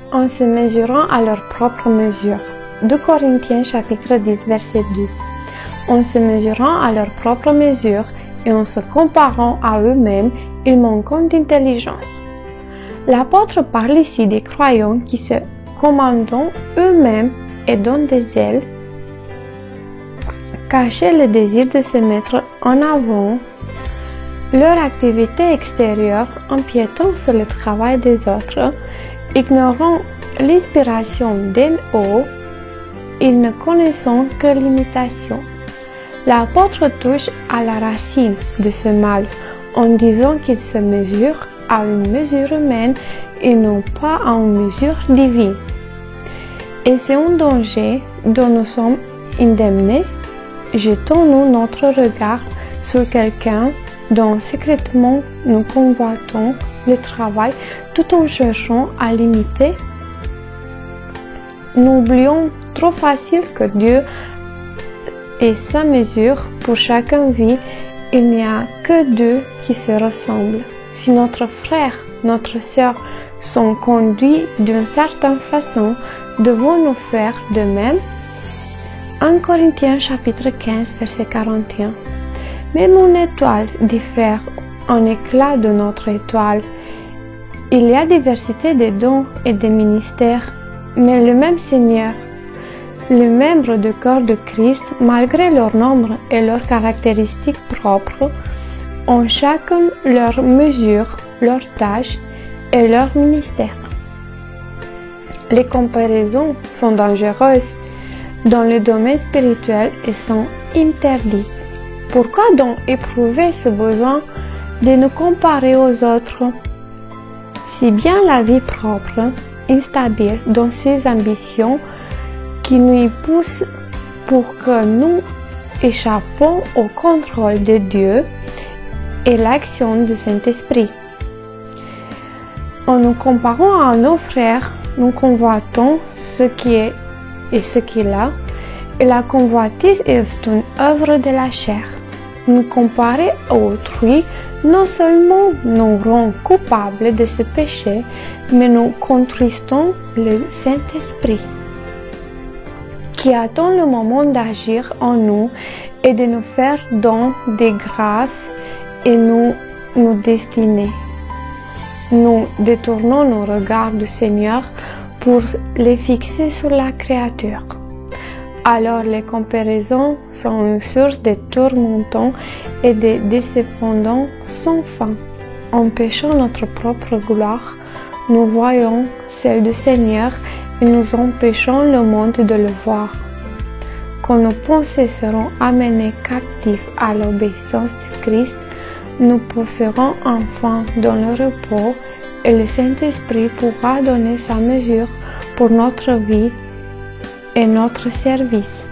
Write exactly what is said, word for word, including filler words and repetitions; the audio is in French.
en se mesurant à leur propre mesure. deux Corinthiens chapitre dix verset douze. En se mesurant à leur propre mesure et en se comparant à eux-mêmes, ils manquent d'intelligence. L'apôtre parle ici des croyants qui se commandent eux-mêmes et donnent des ailes, cachent le désir de se mettre en avant, leur activité extérieure empiétant sur le travail des autres, ignorant l'inspiration d'en haut, ils ne connaissent que l'imitation. L'apôtre touche à la racine de ce mal en disant qu'il se mesure à une mesure humaine et non pas à une mesure divine. Et c'est un danger dont nous sommes indemnés. Jetons-nous notre regard sur quelqu'un dont secrètement nous convoitons le travail tout en cherchant à l'imiter. Nous oublions trop facile que Dieu est sa mesure pour chacun vie. Il n'y a que deux qui se ressemblent. Si notre frère, notre sœur sont conduits d'une certaine façon, devons-nous faire de même? un Corinthiens chapitre quinze verset quarante et un. Même une étoile diffère en éclat de notre étoile. Il y a diversité de dons et de ministères, mais le même Seigneur. Les membres du corps de Christ, malgré leur nombre et leurs caractéristiques propres, ont chacun leur mesure, leur tâche et leur ministère. Les comparaisons sont dangereuses dans le domaine spirituel et sont interdites. Pourquoi donc éprouver ce besoin de nous comparer aux autres? Si bien la vie propre, instable dans ses ambitions, qui nous pousse pour que nous échappons au contrôle de Dieu et l'action du Saint-Esprit. En nous comparant à nos frères, nous convoitons ce qui est et ce qu'il a, et la convoitise est une œuvre de la chair. Nous comparer à autrui non seulement nous rend coupables de ce péché, mais nous contristons le Saint-Esprit, qui attend le moment d'agir en nous et de nous faire don des grâces et nous nous destiner. Nous détournons nos regards du Seigneur pour les fixer sur la créature. Alors les comparaisons sont une source de tourmentants et de déceptions sans fin. Empêchant notre propre gloire, nous voyons celle du Seigneur et nous empêchons le monde de le voir. Quand nos pensées seront amenées captives à l'obéissance du Christ, nous pousserons enfin dans le repos et le Saint-Esprit pourra donner sa mesure pour notre vie et notre service.